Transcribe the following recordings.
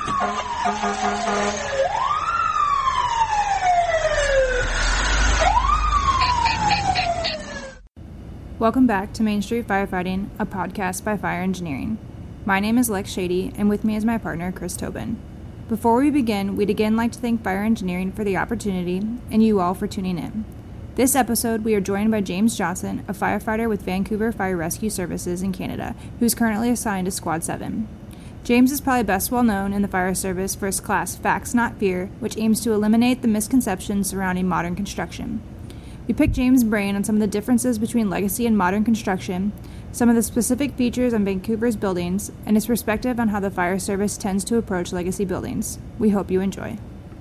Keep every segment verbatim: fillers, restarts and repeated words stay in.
Welcome back to Main Street Firefighting, a podcast by Fire Engineering. My name is Lex Shady, and with me is my partner, Chris Tobin. Before we begin, we'd again like to thank Fire Engineering for the opportunity, and you all for tuning in. This episode, we are joined by James Johnson, a firefighter with Vancouver Fire Rescue Services in Canada, who's currently assigned to Squad seven. James is probably best well known in the fire service for his class Facts Not Fear, which aims to eliminate the misconceptions surrounding modern construction. We picked James' brain on some of the differences between legacy and modern construction, some of the specific features on Vancouver's buildings, and his perspective on how the fire service tends to approach legacy buildings. We hope you enjoy.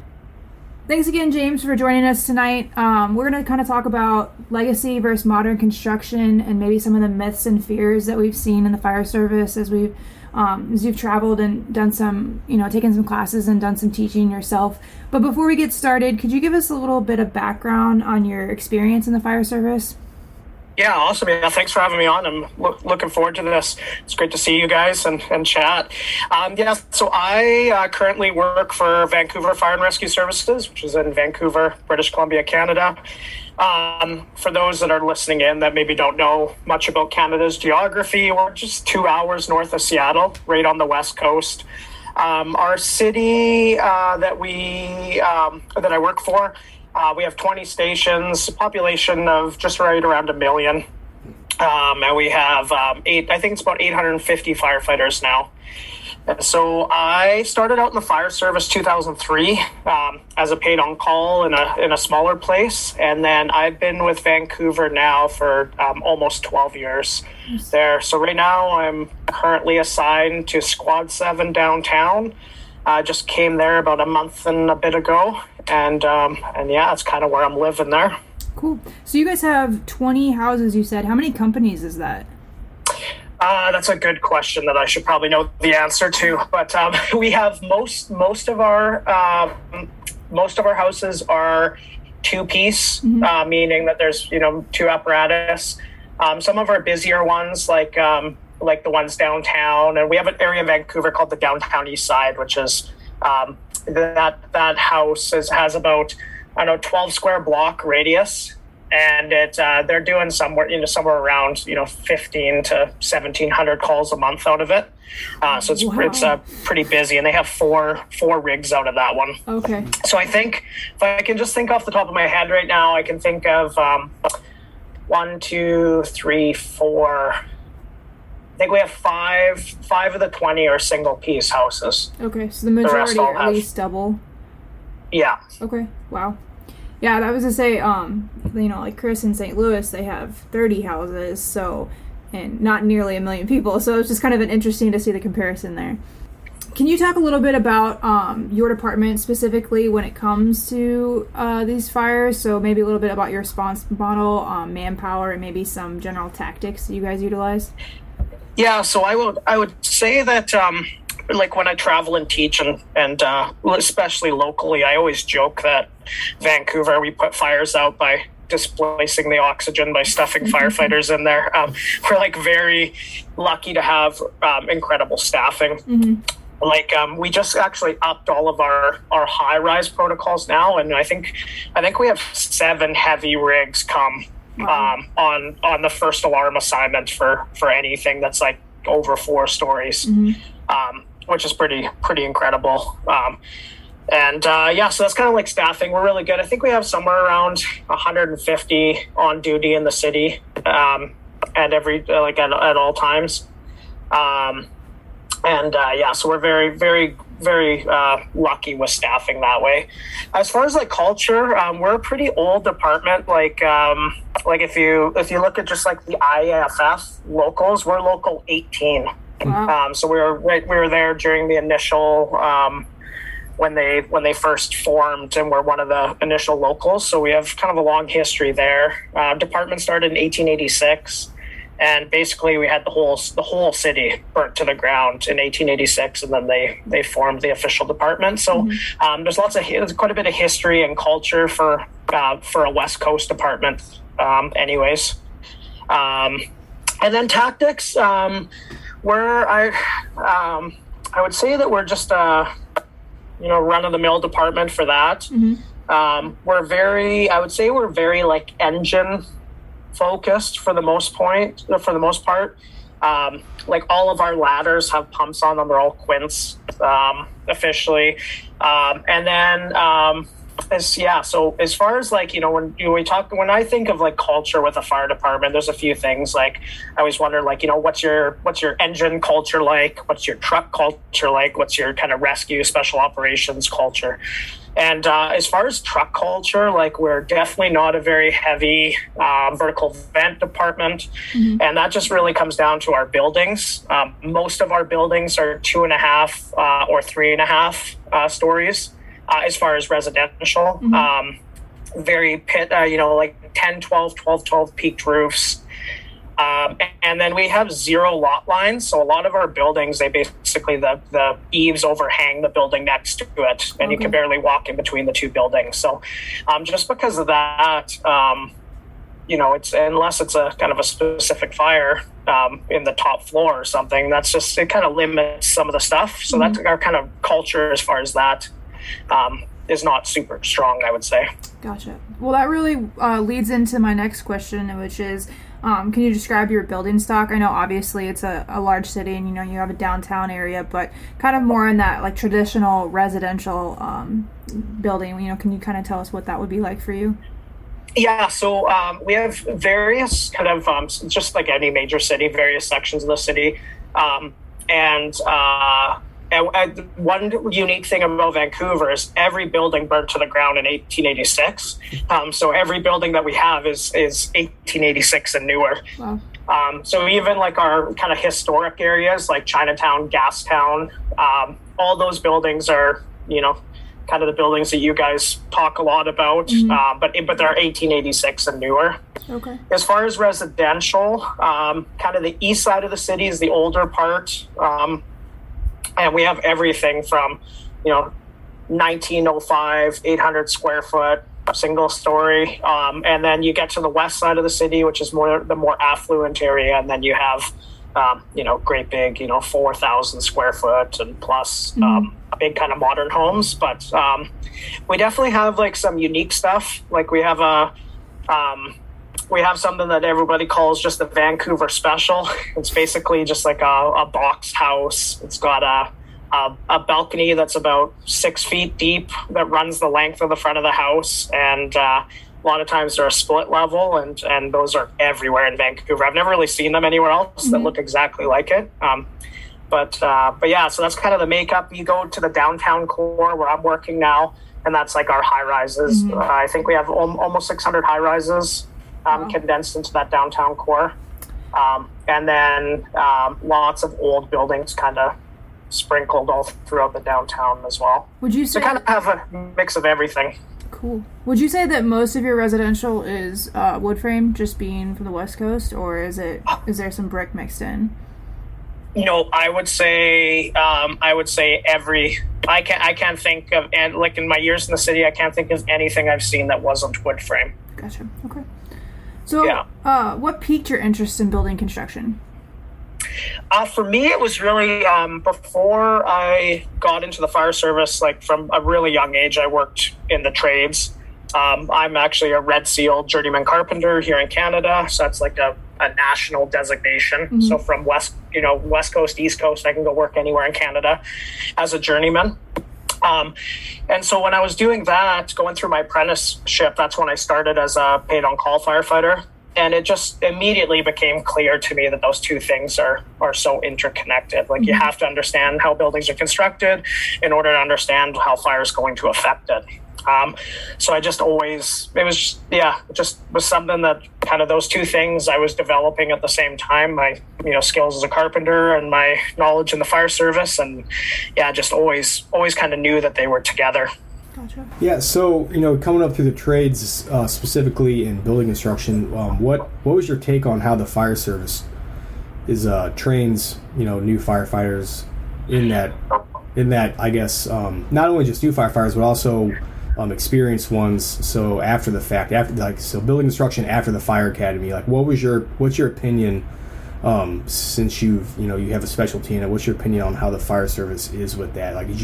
Thanks again, James, for joining us tonight. Um, we're going to kind of talk about legacy versus modern construction and maybe some of the myths and fears that we've seen in the fire service as we've Um, as you've traveled and done some, you know, taken some classes and done some teaching yourself. But before we get started, could you give us a little bit of background on your experience in the fire service? Yeah, awesome. Yeah, thanks for having me on. I'm lo- looking forward to this. It's great to see you guys and, and chat. Um, yeah, so I uh, currently work for Vancouver Fire and Rescue Services, which is in Vancouver, British Columbia, Canada. Um, for those that are listening in that maybe don't know much about Canada's geography, we're just two hours north of Seattle, right on the west coast. Um, our city uh, that we um, that I work for, uh, we have twenty stations, a population of just right around a million, um, and we have um, eight. I think it's about eight hundred fifty firefighters now. And so I started out in the fire service two thousand three um, as a paid on call in a in a smaller place, and then I've been with Vancouver now for um, almost twelve years there. So right now I'm currently assigned to Squad seven downtown. I just came there about a month and a bit ago, and um, and yeah, it's kind of where I'm living there. Cool. So you guys have twenty houses, you said. How many companies is that? Uh, that's a good question that I should probably know the answer to. But um, we have most most of our um, most of our houses are two piece, mm-hmm. uh, meaning that there's you know two apparatus. Um, some of our busier ones, like um, like the ones downtown, and we have an area in Vancouver called the Downtown East Side, which is um, that that house is, has about I don't know twelve square block radius. And it uh, they're doing somewhere you know somewhere around you know fifteen to seventeen hundred calls a month out of it. Uh, so it's wow. it's uh, pretty busy, and they have four four rigs out of that one. Okay. So I think if I can just think off the top of my head right now, I can think of um, one, two, three, four. I think we have five five of the twenty are single piece houses. Okay, so the majority the are at have, least double. Yeah. Okay. Wow. Yeah, I was gonna say, um, you know, like Chris in Saint Louis, they have thirty houses, so, and not nearly a million people, so it's just kind of an interesting to see the comparison there. Can you talk a little bit about um, your department specifically when it comes to uh, these fires? So maybe a little bit about your response model, um, manpower, and maybe some general tactics that you guys utilize? Yeah, so I would I would say that. Um, Like when I travel and teach, and and uh, especially locally, I always joke that Vancouver, we put fires out by displacing the oxygen by stuffing firefighters in there. Um, we're like very lucky to have um, incredible staffing. Mm-hmm. Like um, we just actually upped all of our, our high rise protocols now, and I think I think we have seven heavy rigs come wow. um, on on the first alarm assignment for for anything that's like over four stories. Mm-hmm. Um, which is pretty, pretty incredible. Um, and uh, yeah, so that's kind of like staffing. We're really good. I think we have somewhere around one hundred fifty on duty in the city um, at every, like at, at all times. Um, and uh, yeah, so we're very, very, very uh, lucky with staffing that way. As far as like culture, um, we're a pretty old department. Like, um, like if you, if you look at just like the I A F F locals, we're local eighteen. Wow. Um, so we were right, we were there during the initial um, when they when they first formed, and we're one of the initial locals. So we have kind of a long history there. Uh, department started in eighteen eighty-six, and basically we had the whole the whole city burnt to the ground in eighteen eighty-six, and then they they formed the official department. So mm-hmm. um, there's lots of there's quite a bit of history and culture for uh, for a West Coast department. Um, anyways, um, and then tactics. Um, We're I um, I would say that we're just uh, you know, run-of-the-mill department for that. Mm-hmm. Um, we're very, I would say we're very like engine focused for the most point, for the most part. Um, like all of our ladders have pumps on them. They're all Quints, um, officially. Um, and then, um, as, yeah, so as far as like, you know, when you know, we talk, when I think of like culture with a fire department, there's a few things. Like I always wonder, like, you know, what's your, what's your engine culture like? What's your truck culture like? What's your kind of rescue special operations culture? And uh, as far as truck culture, like we're definitely not a very heavy uh, vertical vent department. Mm-hmm. And that just really comes down to our buildings. Um, most of our buildings are two and a half uh, or three and a half uh, stories uh, as far as residential. Mm-hmm. Um, very pit, uh, you know, like ten, twelve, twelve, twelve peaked roofs. Um, and then we have zero lot lines. So a lot of our buildings, they basically, the, the eaves overhang the building next to it, and okay. you can barely walk in between the two buildings. So um, just because of that, um, you know, it's unless it's a kind of a specific fire um, in the top floor or something, that's just, it kind of limits some of the stuff. So mm-hmm. that's our kind of culture as far as that um, is not super strong, I would say. Gotcha. Well, that really uh, leads into my next question, which is, Um, can you describe your building stock? I know obviously it's a, a large city and, you know, you have a downtown area, but kind of more in that like traditional residential um, building, you know, can you kind of tell us what that would be like for you? Yeah, so um, we have various kind of, um, just like any major city, various sections of the city. Um, and uh, And, and one unique thing about Vancouver is every building burned to the ground in eighteen eighty-six. Um, so every building that we have is is eighteen eighty-six and newer. Wow. Um, so even like our kind of historic areas like Chinatown, Gastown, um, all those buildings are, you know, kind of the buildings that you guys talk a lot about, mm-hmm. uh, but but they're eighteen eighty-six and newer. Okay. As far as residential, um, kind of the east side of the city is the older part. Um, And we have everything from, you know, nineteen oh five, eight hundred square foot, single story. Um, and then you get to the west side of the city, which is more the more affluent area. And then you have, um, you know, great big, you know, four thousand square foot and plus mm-hmm. um, big kind of modern homes. But um, we definitely have like some unique stuff. Like we have a, um, we have something that everybody calls just the Vancouver Special. It's basically just like a, a box house. It's got a, a a balcony that's about six feet deep that runs the length of the front of the house. And uh, a lot of times they're a split level, and, and those are everywhere in Vancouver. I've never really seen them anywhere else mm-hmm. that look exactly like it. Um, but uh, but yeah, so that's kind of the makeup. You go to the downtown core where I'm working now, and that's like our high rises. Mm-hmm. Uh, I think we have al- almost six hundred high rises. Um, wow. Condensed into that downtown core. Um, and then um, lots of old buildings kind of sprinkled all throughout the downtown as well. Would you say... So kind of have a mix of everything. Cool. Would you say that most of your residential is uh, wood frame, just being from the West Coast, or is it is there some brick mixed in? You know, I would say um, I would say every... I can't, I can't think of... And like in my years in the city, I can't think of anything I've seen that wasn't wood frame. Gotcha. Okay. So, yeah. uh, what piqued your interest in building construction? Uh, for me, it was really um, before I got into the fire service, like from a really young age, I worked in the trades. Um, I'm actually a Red Seal journeyman carpenter here in Canada. So that's like a, a national designation. Mm-hmm. So from West, you know, West Coast, East Coast, I can go work anywhere in Canada as a journeyman. Um, and so when I was doing that, going through my apprenticeship, that's when I started as a paid-on-call firefighter. And it just immediately became clear to me that those two things are, are so interconnected. Like, mm-hmm. you have to understand how buildings are constructed in order to understand how fire is going to affect it. Um, so I just always, it was, just, yeah, it just was something that kind of those two things I was developing at the same time, my, you know, skills as a carpenter and my knowledge in the fire service. And yeah, just always, always kind of knew that they were together. Gotcha. Yeah. So, you know, coming up through the trades, uh, specifically in building construction, um, what, what was your take on how the fire service is, uh, trains, you know, new firefighters in that, in that, I guess, um, not only just new firefighters, but also Um, experienced ones. So after the fact, after like so building construction after the fire academy, like what was your what's your opinion? Um, since you've you know you have a specialty in it, what's your opinion on how the fire service is with that? Like, did you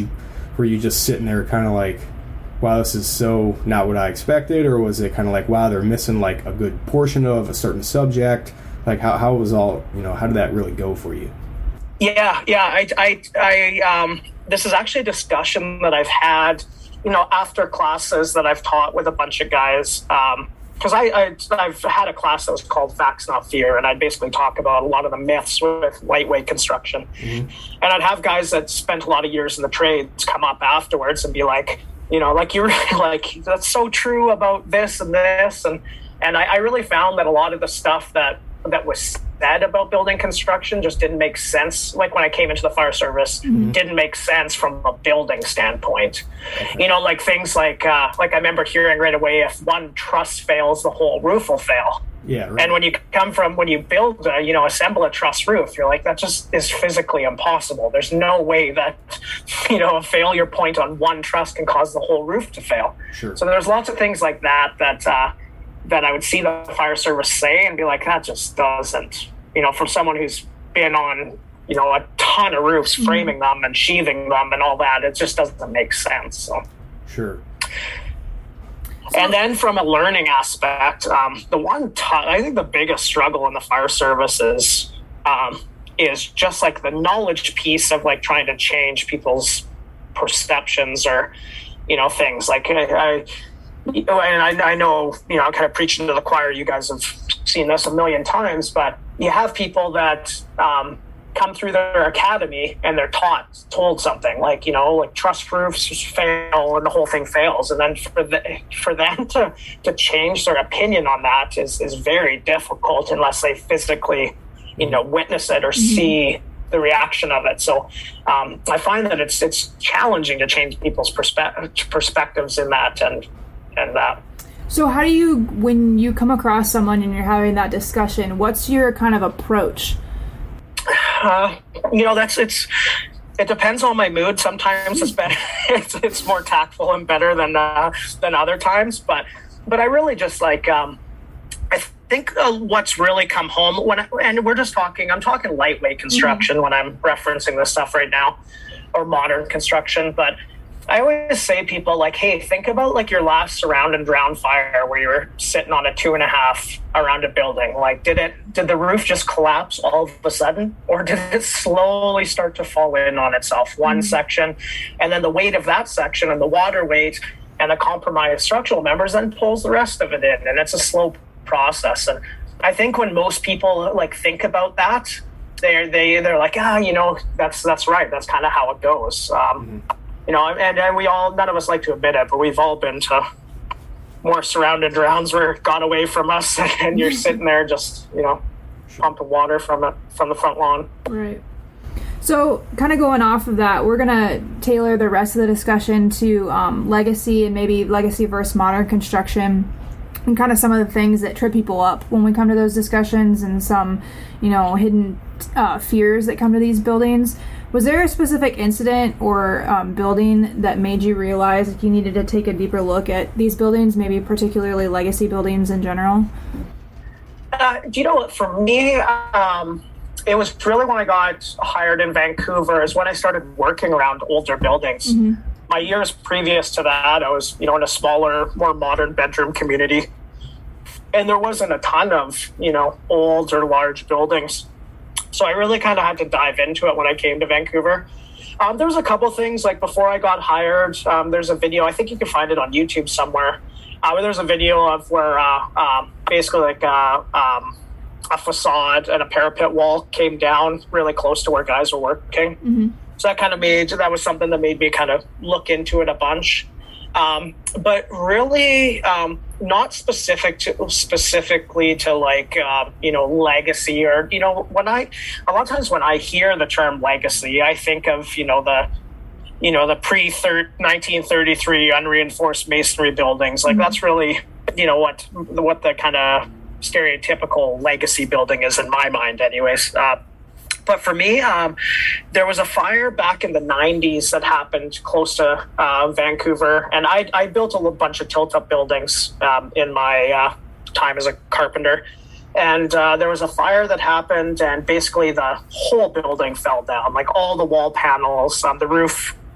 were you just sitting there kind of like, wow, this is so not what I expected? Or was it kind of like, wow, they're missing like a good portion of a certain subject? Like how, how was all, you know, how did that really go for you? Yeah, yeah. I, I, I, um, this is actually a discussion that I've had, you know, after classes that I've taught with a bunch of guys. Um, Because I, I, I've had a class that was called Facts Not Fear, and I'd basically talk about a lot of the myths with lightweight construction. Mm-hmm. And I'd have guys that spent a lot of years in the trades come up afterwards and be like, you know, like you're like, that's so true about this and this. And, and I, I really found that a lot of the stuff that, that was said about building construction just didn't make sense. Like when I came into the fire service, mm-hmm. didn't make sense from a building standpoint. Okay. You know, like things like, uh, like I remember hearing right away, if one truss fails, the whole roof will fail. Yeah. Right. And when you come from, when you build, a, you know, assemble a truss roof, you're like, that just is physically impossible. There's no way that, you know, a failure point on one truss can cause the whole roof to fail. Sure. So there's lots of things like that, that, uh, that I would see the fire service say and be like, that just doesn't, you know, from someone who's been on, you know, a ton of roofs, mm-hmm. framing them and sheathing them and all that, it just doesn't make sense. So sure. And then from a learning aspect, um, the one, t- I think the biggest struggle in the fire service is, um, is just like the knowledge piece of like trying to change people's perceptions or, you know, things like I, I and I, I know, you know, I'm kind of preaching to the choir. You guys have seen this a million times, but you have people that um, come through their academy and they're taught, told something like, you know, like truss roofs fail and the whole thing fails. And then for the, for them to, to change their opinion on that is, is very difficult unless they physically, you know, witness it or mm-hmm. see the reaction of it. So um, I find that it's, it's challenging to change people's perspe- perspectives in that and, and that. So how do you, when you come across someone and you're having that discussion, what's your kind of approach? Uh, you know, that's, it's, it depends on my mood. Sometimes it's better. it's, it's more tactful and better than, uh, than other times. But, but I really just like, um, I think uh, what's really come home when, I, and we're just talking, I'm talking lightweight construction mm-hmm. when I'm referencing this stuff right now, or modern construction. But I always say people like, hey, think about like your last surround and drown fire where you were sitting on a two and a half around a building. Like, did it, did the roof just collapse all of a sudden? Or did it slowly start to fall in on itself? One mm-hmm. section, and then the weight of that section and the water weight and the compromised structural members then pulls the rest of it in. And it's a slow process. And I think when most people like think about that, they're, they, they're like, ah, you know, that's, that's right. That's kind of how it goes. Um, mm-hmm. You know, and, and we all, none of us like to admit it, but we've all been to more surrounded drowns where it got away from us and you're sitting there just, you know, pumping water from it, from the front lawn. Right. So kind of going off of that, we're going to tailor the rest of the discussion to um, legacy and maybe legacy versus modern construction and kind of some of the things that trip people up when we come to those discussions and some, you know, hidden uh, fears that come to these buildings. Was there a specific incident or um, building that made you realize that you needed to take a deeper look at these buildings, maybe particularly legacy buildings in general? Uh, do you know what, for me, um, it was really when I got hired in Vancouver is when I started working around older buildings. Mm-hmm. My years previous to that, I was, you know, in a smaller, more modern bedroom community. And there wasn't a ton of, you know, old or large buildings. So I really kind of had to dive into it when I came to Vancouver. Um, there was a couple things, like before I got hired, um, there's a video, I think you can find it on YouTube somewhere, uh, where there's a video of where uh, um, basically like uh, um, a facade and a parapet wall came down really close to where guys were working. Mm-hmm. So that kind of made, that was something that made me kind of look into it a bunch. Um, but really um, not specific to specifically to like, uh, you know, legacy or, you know, when I, a lot of times when I hear the term legacy, I think of, you know, the, you know, the pre nineteen thirty-three unreinforced masonry buildings. Like mm-hmm. that's really, you know, what, what the kind of stereotypical legacy building is in my mind anyways. Uh, But for me, um, there was a fire back in the nineties that happened close to uh, Vancouver. And I, I built a bunch of tilt-up buildings um, in my uh, time as a carpenter. And uh, there was a fire that happened, and basically the whole building fell down, like all the wall panels, um, the roof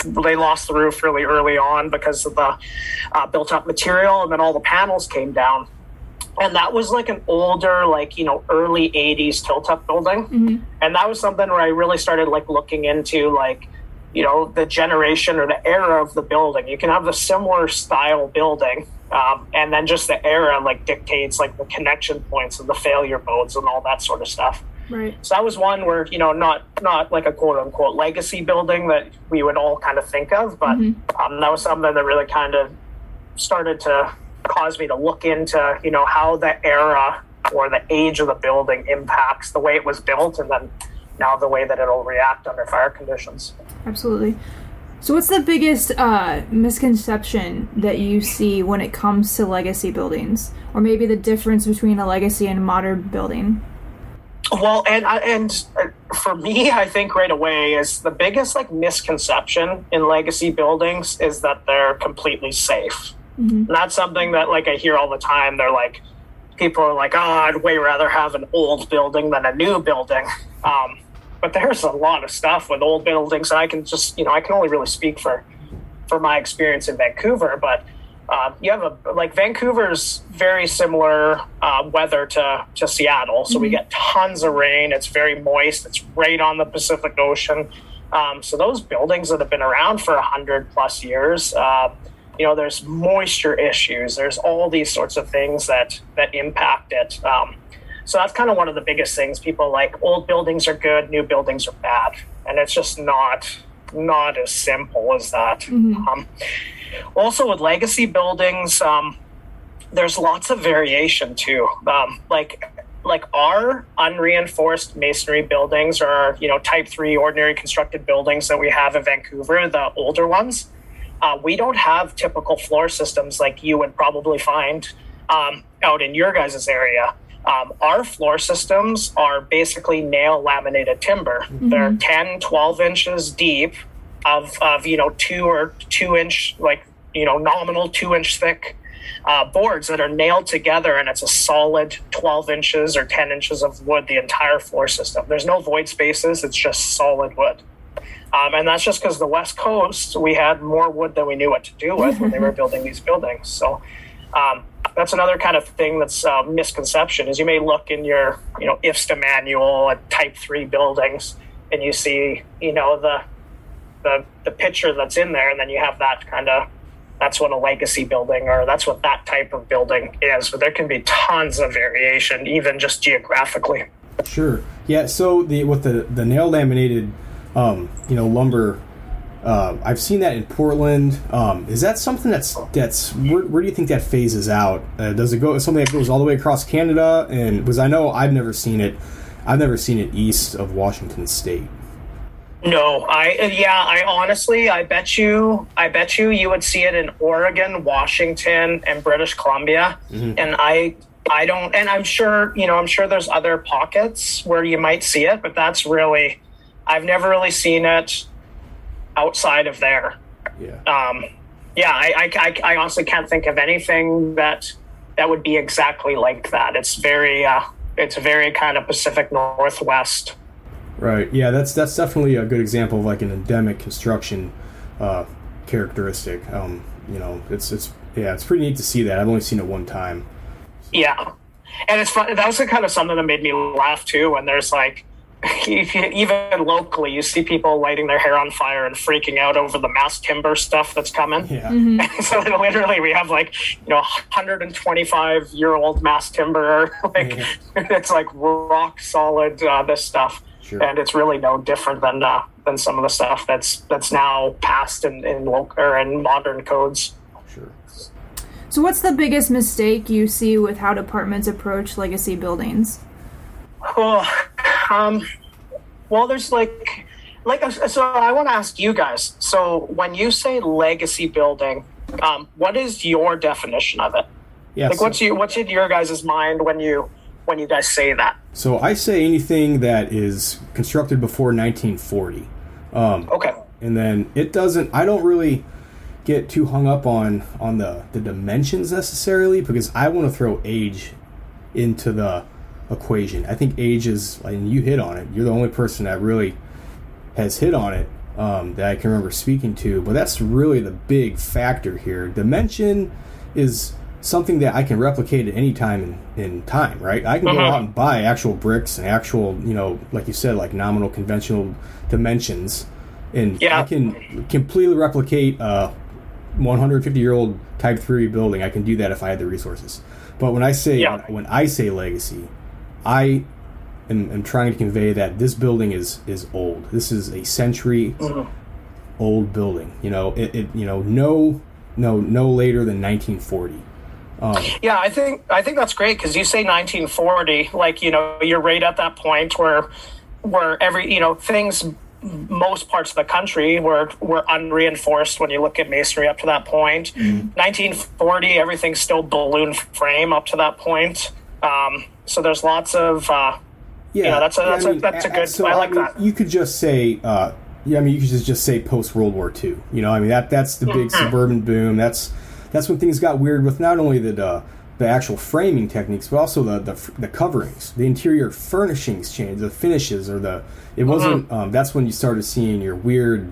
they lost the roof really early on because of the uh, built up material, and then all the panels came down. And that was like an older, like, you know, early eighties tilt-up building. Mm-hmm. And that was something where I really started like looking into like, you know, the generation or the era of the building. You can have a similar style building, um, and then just the era like dictates like the connection points and the failure modes and all that sort of stuff. Right. So that was one where, you know, not not like a quote unquote legacy building that we would all kind of think of, but mm-hmm. um, that was something that really kind of started to cause me to look into, you know, how the era or the age of the building impacts the way it was built, and then now the way that it'll react under fire conditions. Absolutely. So what's the biggest uh, misconception that you see when it comes to legacy buildings, or maybe the difference between a legacy and a modern building? Well, and and for me, I think right away is the biggest like misconception in legacy buildings is that they're completely safe. Mm-hmm. And that's something that like I hear all the time. They're like, people are like, oh, I'd way rather have an old building than a new building. Um, but there's a lot of stuff with old buildings, and I can just, you know, I can only really speak for for my experience in Vancouver, but uh, you have a like Vancouver's very similar uh, weather to to Seattle, so mm-hmm. we get tons of rain. It's very moist. It's right on the Pacific Ocean. Um, so those buildings that have been around for a hundred plus years. Uh, You know, there's moisture issues. There's all these sorts of things that that impact it. Um, so that's kind of one of the biggest things. People like old buildings are good, new buildings are bad, and it's just not not as simple as that. Mm-hmm. Um, also, with legacy buildings, um, there's lots of variation too. Um, like like our unreinforced masonry buildings, or you know, type three ordinary constructed buildings that we have in Vancouver, the older ones. Uh, we don't have typical floor systems like you would probably find um, out in your guys' area. Um, our floor systems are basically nail laminated timber. Mm-hmm. They're ten, twelve inches deep of, of, you know, two or two inch, like, you know, nominal two inch thick uh, boards that are nailed together, and it's a solid twelve inches or ten inches of wood, the entire floor system. There's no void spaces. It's just solid wood. Um, and that's just because the West Coast, we had more wood than we knew what to do with when they were building these buildings. So um, that's another kind of thing that's a uh, misconception is you may look in your, you know, I F S T A manual at type three buildings, and you see, you know, the, the, the picture that's in there, and then you have that kind of, that's what a legacy building, or that's what that type of building is. But there can be tons of variation, even just geographically. Sure. Yeah. So the, with the, the nail laminated, Um, you know, lumber. Uh, I've seen that in Portland. Um, is that something that's that's where, where do you think that phases out? Uh, does it go something that goes all the way across Canada? And because I know I've never seen it, I've never seen it east of Washington State. No, I yeah, I honestly, I bet you, I bet you, you would see it in Oregon, Washington, and British Columbia, mm-hmm. and I. I don't, and I'm sure, you know, I'm sure there's other pockets where you might see it, but that's really. I've never really seen it outside of there. Yeah. Um, yeah, I, I, I honestly can't think of anything that that would be exactly like that. It's very, uh, it's very kind of Pacific Northwest. Right. Yeah, that's that's definitely a good example of like an endemic construction uh, characteristic. Um, you know, it's it's yeah, it's pretty neat to see that. I've only seen it one time. Yeah, and it's fun. That was kind of something that made me laugh too. When there's like. Even locally, you see people lighting their hair on fire and freaking out over the mass timber stuff that's coming. Yeah. Mm-hmm. So literally, we have like you know, one hundred twenty-five year old mass timber. Like yeah. It's like rock solid. Uh, this stuff, sure. And it's really no different than uh, than some of the stuff that's that's now passed in in local or in modern codes. Sure. So, what's the biggest mistake you see with how departments approach legacy buildings? Well, um, well, there's like, like, so I want to ask you guys. So when you say legacy building, um, what is your definition of it? Yeah, like, so, what's you, what's in your guys' mind when you, when you guys say that? So I say anything that is constructed before nineteen forty. Um, okay. And then it doesn't, I don't really get too hung up on, on the, the dimensions necessarily, because I want to throw age into the equation. I think age is, and you hit on it, you're the only person that really has hit on it. um, that I can remember speaking to, but that's really the big factor here. Dimension is something that I can replicate at any time in, in time, right? I can mm-hmm. go out and buy actual bricks and actual, you know, like you said, like nominal conventional dimensions, and yeah. I can completely replicate a one hundred fifty year old Type three building. I can do that if I had the resources. But when I say yeah. when I say legacy, I am, am trying to convey that this building is is old. This is a century mm-hmm. old building. You know, it, it you know no no no later than nineteen forty. Um, yeah, I think I think that's great because you say nineteen forty, like you know you're right at that point where where every you know things. Most parts of the country were were unreinforced when you look at masonry up to that point. Mm-hmm. nineteen forty, everything's still balloon frame up to that point. Um, so there's lots of uh, yeah. You know, that's a that's yeah, I mean, a that's a good. So, I like I mean, that. You could just say uh, yeah. I mean, you could just, just say post World War Two. You know, I mean that that's the big mm-hmm. suburban boom. That's that's when things got weird with not only the. Uh, the actual framing techniques, but also the, the the coverings, the interior furnishings change, the finishes, or the it wasn't. Mm-hmm. Um, that's when you started seeing your weird,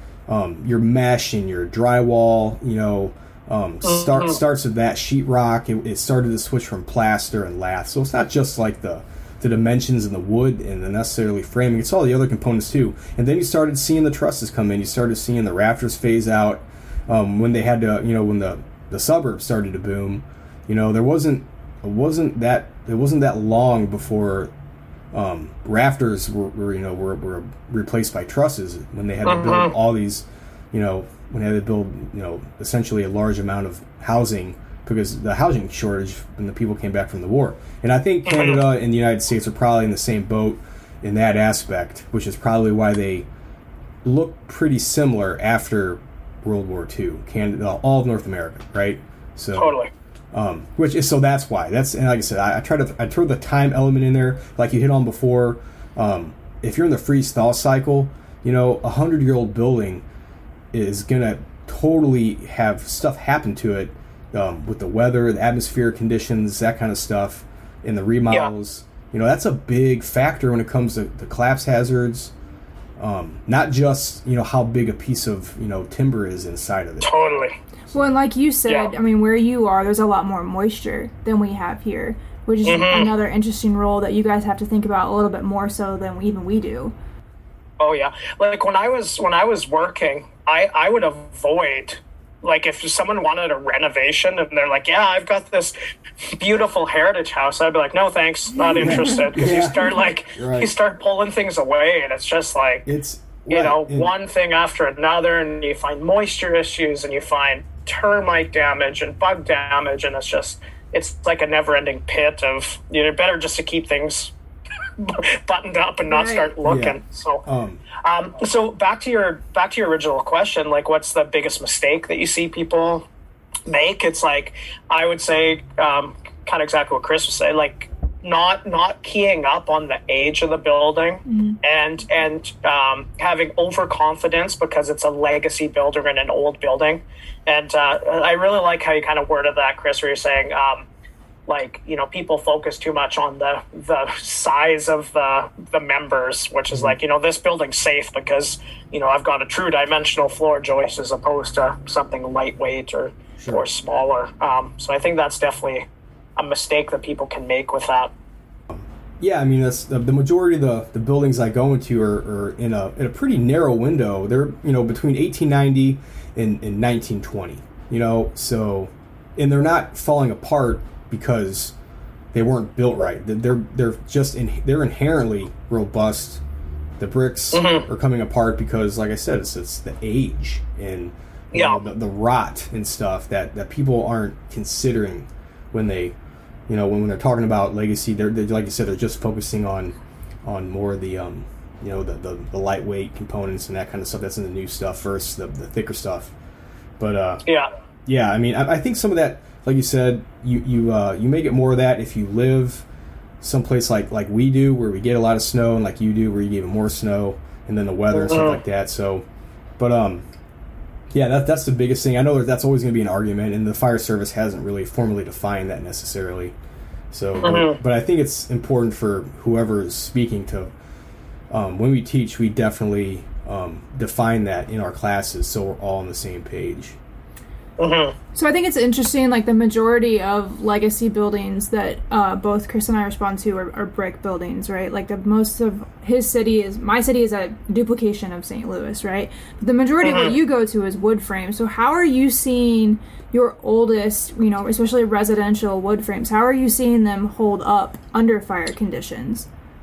um, your mesh and your drywall. You know, um, mm-hmm. start starts with that sheetrock. It, it started to switch from plaster and lath. So it's not just like the the dimensions and the wood and the necessarily framing. It's all the other components too. And then you started seeing the trusses come in. You started seeing the rafters phase out um, when they had to. You know, when the the suburbs started to boom. You know, there wasn't it wasn't that it wasn't that long before um, rafters were, were you know were, were replaced by trusses when they had to build uh-huh. all these, you know, when they had to build you know essentially a large amount of housing because the housing shortage when the people came back from the war. And I think Canada uh-huh. and the United States are probably in the same boat in that aspect, which is probably why they look pretty similar after World War Two. Canada, all of North America, right? So totally. Um, which is so that's why that's and like I said I, I try to I throw the time element in there like you hit on before. Um, if you're in the freeze thaw cycle, you know a hundred year old building is gonna totally have stuff happen to it um, with the weather, the atmospheric conditions, that kind of stuff in the remodels. Yeah. You know that's a big factor when it comes to the collapse hazards. Um, not just you know how big a piece of you know timber is inside of it. Totally. Well, and like you said, yeah. I mean, where you are, there's a lot more moisture than we have here, which is mm-hmm. another interesting role that you guys have to think about a little bit more so than even we do. Oh yeah, like when I was when I was working, I I would avoid like if someone wanted a renovation and they're like, yeah, I've got this beautiful heritage house, I'd be like, no thanks, not interested, because yeah. you start like right. you start pulling things away, and it's just like it's you right. know and one thing after another, and you find moisture issues, and you find termite damage and bug damage, and it's just it's like a never-ending pit of you know better just to keep things buttoned up and not right. start looking. Yeah. So, um, um, so back to your back to your original question, like, what's the biggest mistake that you see people make? It's like I would say, um, kind of exactly what Chris was saying, like not not keying up on the age of the building mm-hmm. and and um, having overconfidence because it's a legacy builder in an old building. And uh, I really like how you kind of worded that, Chris, where you're saying. Um, Like, you know, people focus too much on the the size of the the members, which is like, you know, this building's safe because, you know, I've got a true dimensional floor joist as opposed to something lightweight or sure. or smaller. Um, so I think that's definitely a mistake that people can make with that. Yeah, I mean, that's the, the majority of the, the buildings I go into are, are in a in a pretty narrow window. They're, you know, between eighteen ninety and, and nineteen twenty, you know, so, and they're not falling apart because they weren't built right. They're they're just in, they're inherently robust. The bricks mm-hmm. are coming apart because, like I said, it's, it's the age and you yeah. know, the, the rot and stuff that, that people aren't considering when they, you know, when, when they're talking about legacy. They're, they're like you said, they're just focusing on on more of the um you know the, the, the lightweight components and that kind of stuff. That's in the new stuff versus the, the thicker stuff. But uh, yeah, yeah. I mean, I, I think some of that. Like you said, you you uh, you may get more of that if you live someplace like, like we do, where we get a lot of snow, and like you do, where you get even more snow, and then the weather and stuff like that. So, but um, yeah, that that's the biggest thing. I know that that's always going to be an argument, and the fire service hasn't really formally defined that necessarily. So, mm-hmm. but, but I think it's important for whoever is speaking to, um, when we teach, we definitely um, define that in our classes so we're all on the same page. Mm-hmm. So I think it's interesting, like the majority of legacy buildings that uh, both Chris and I respond to are, are brick buildings, right? Like the most of his city is, my city is a duplication of Saint Louis, right? The majority Mm-hmm. of what you go to is wood frame. So how are you seeing your oldest, you know, especially residential wood frames, how are you seeing them hold up under fire conditions?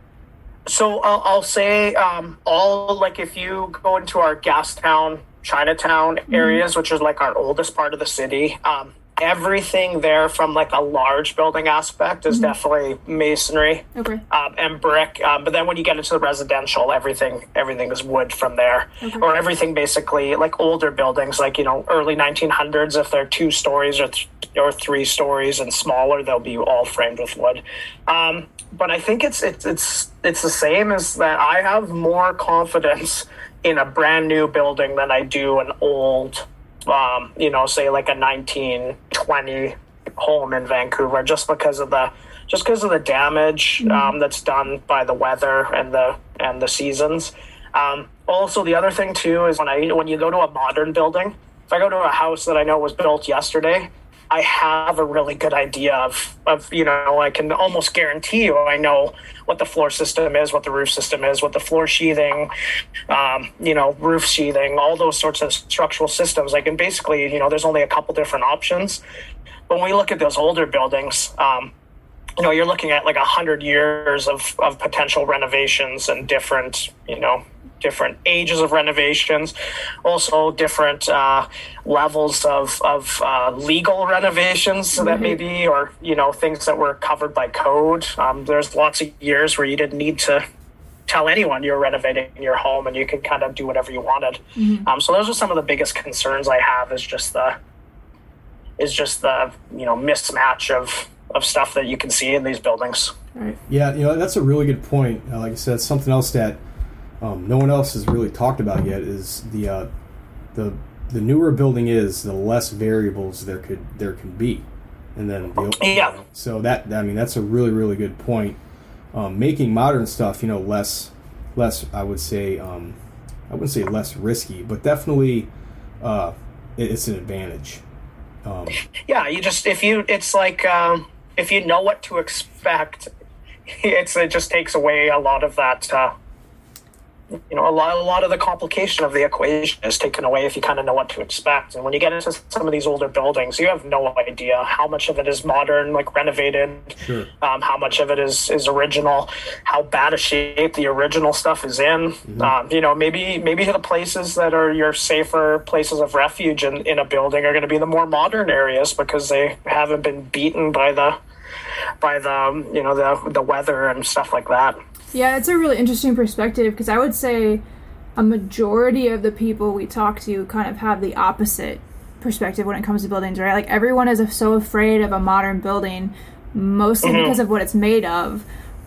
So I'll, I'll say um, all, like if you go into our Gastown, Chinatown areas, mm-hmm. which is like our oldest part of the city, um, everything there from like a large building aspect is mm-hmm. definitely masonry okay. um, and brick. Um, but then when you get into the residential, everything everything is wood from there, okay. or everything basically like older buildings, like, you know, early nineteen hundreds, if they're two stories or th- or three stories and smaller, they'll be all framed with wood. Um, but I think it's it's it's it's the same as that. I have more confidence in a brand new building than I do an old, um, you know, say like a nineteen twenty home in Vancouver, just because of the just because of the damage mm-hmm. um, that's done by the weather and the and the seasons. Um, also, the other thing too is when I when you go to a modern building, if I go to a house that I know was built yesterday, I have a really good idea of, of, you know, I can almost guarantee you I know what the floor system is, what the roof system is, what the floor sheathing, um, you know, roof sheathing, all those sorts of structural systems. Like, and basically, you know, there's only a couple different options. But when we look at those older buildings, um, you know, you're looking at like a hundred years of, of potential renovations and different, you know, different ages of renovations, also different uh, levels of, of uh, legal renovations mm-hmm. that may be, or, you know, things that were covered by code. Um, there's lots of years where you didn't need to tell anyone you're renovating your home and you could kind of do whatever you wanted. Mm-hmm. Um, so those are some of the biggest concerns I have is just the, is just the, you know, mismatch of, of stuff that you can see in these buildings. Right. Yeah, you know, that's a really good point. Uh, like I said, something else that Um, no one else has really talked about yet is the uh, the the newer a building is, the less variables there could there can be, and then the, yeah. So that I mean that's a really really good point. Um, making modern stuff, you know, less less I would say um, I wouldn't say less risky, but definitely uh, it, it's an advantage. Um, yeah, you just if you it's like um, if you know what to expect, it's it just takes away a lot of that. Uh, You know, a lot, a lot of the complication of the equation is taken away if you kind of know what to expect. And when you get into some of these older buildings, you have no idea how much of it is modern, like renovated, sure. um, how much of it is, is original, how bad a shape the original stuff is in. Mm-hmm. Um, you know, maybe maybe the places that are your safer places of refuge in, in a building are going to be the more modern areas because they haven't been beaten by the by the you know the the weather and stuff like that. Yeah, it's a really interesting perspective because I would say a majority of the people we talk to kind of have the opposite perspective when it comes to buildings, right? Like everyone is so afraid of a modern building, mostly mm-hmm. because of what it's made of,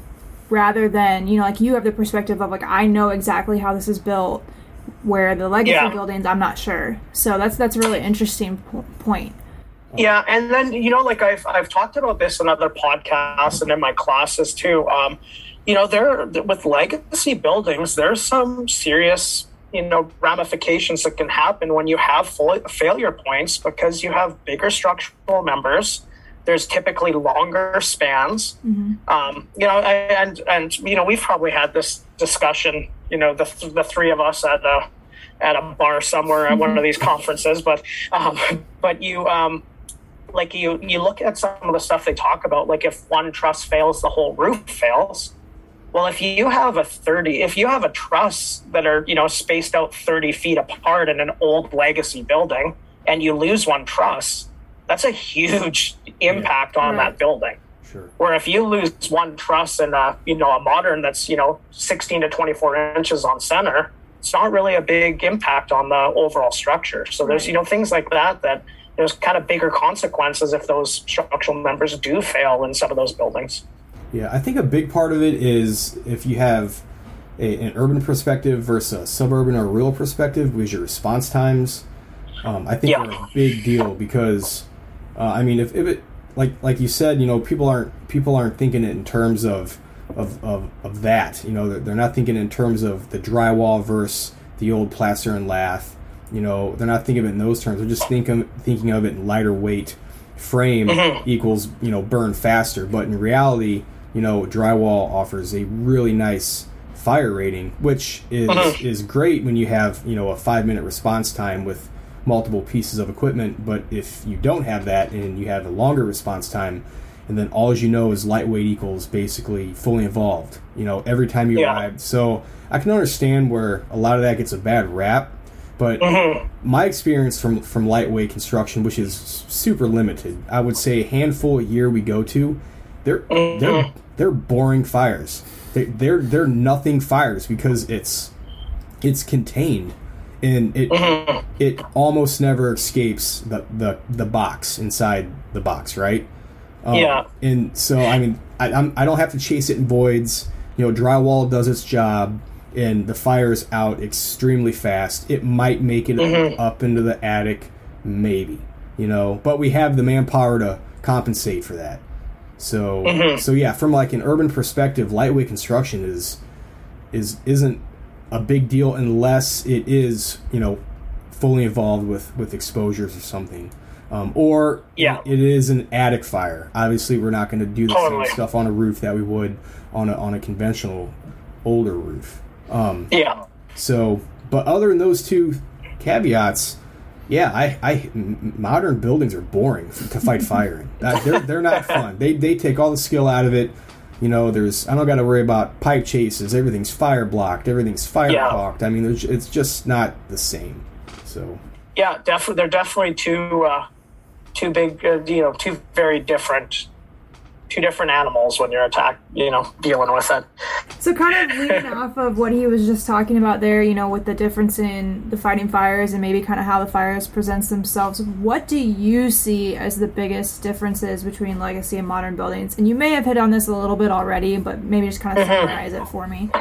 rather than, you know, like you have the perspective of like, I know exactly how this is built, where the legacy yeah. buildings, I'm not sure. So that's that's a really interesting po- point. Yeah, and then, you know, like I've I've talked about this in other podcasts and in my classes too. Um, you know, there with legacy buildings, there's some serious, you know, ramifications that can happen when you have full failure points because you have bigger structural members. There's typically longer spans. Mm-hmm. Um, you know, and and you know, we've probably had this discussion. You know, the the three of us at a at a bar somewhere at mm-hmm. one of these conferences, but um, but you. Um, Like you, you look at some of the stuff they talk about, like if one truss fails, the whole roof fails. Well, if you have a thirty, if you have a truss that are, you know, spaced out thirty feet apart in an old legacy building and you lose one truss, that's a huge impact yeah. on right. that building. Sure. Where if you lose one truss in a, you know, a modern that's, you know, sixteen to twenty-four inches on center, it's not really a big impact on the overall structure. So there's, you know, things like that, that there's kind of bigger consequences if those structural members do fail in some of those buildings. Yeah, I think a big part of it is if you have a, an urban perspective versus a suburban or rural perspective, because your response times, um, I think, yeah. are a big deal. Because, uh, I mean, if, if it like like you said, you know, people aren't people aren't thinking it in terms of of of, of that. You know, they're, they're not thinking in terms of the drywall versus the old plaster and lath. You know, they're not thinking of it in those terms. They're just thinking thinking of it in lighter weight frame mm-hmm. equals, you know, burn faster. But in reality, you know, drywall offers a really nice fire rating, which is mm-hmm. is great when you have, you know, a five minute response time with multiple pieces of equipment. But if you don't have that and you have a longer response time, and then all you know is lightweight equals basically fully involved, you know, every time you yeah. arrive. So I can understand where a lot of that gets a bad rap. But mm-hmm. my experience from, from lightweight construction, which is super limited, I would say a handful a year we go to, they're mm-hmm. they're they're boring fires. They, they're they're nothing fires because it's it's contained, and it mm-hmm. it almost never escapes the, the, the box inside the box, right? Um, yeah. And so I mean I I'm, I don't have to chase it in voids. You know, drywall does its job. And the fire's out extremely fast. It might make it mm-hmm. up into the attic, maybe, you know. But we have the manpower to compensate for that. So, mm-hmm. so yeah, from like an urban perspective, lightweight construction is is isn't a big deal unless it is, you know, fully involved with, with exposures or something, um, or yeah. it is an attic fire. Obviously, we're not going to do the totally. same stuff on a roof that we would on a on a conventional older roof. Um, yeah. So, but other than those two caveats, yeah, I, I modern buildings are boring to fight fire in. That, they're they're not fun. They they take all the skill out of it. You know, there's I don't got to worry about pipe chases. Everything's fire blocked. Everything's fire yeah. caulked. I mean, there's, it's just not the same. So. Yeah, definitely. They're definitely two uh, two big, uh, you know, two very different. Two different animals when you're attacked, you know, dealing with it. So kind of leading off of what he was just talking about there, you know, with the difference in the fighting fires and maybe kind of how the fires presents themselves, what do you see as the biggest differences between legacy and modern buildings? And you may have hit on this a little bit already, but maybe just kind of mm-hmm. summarize it for me.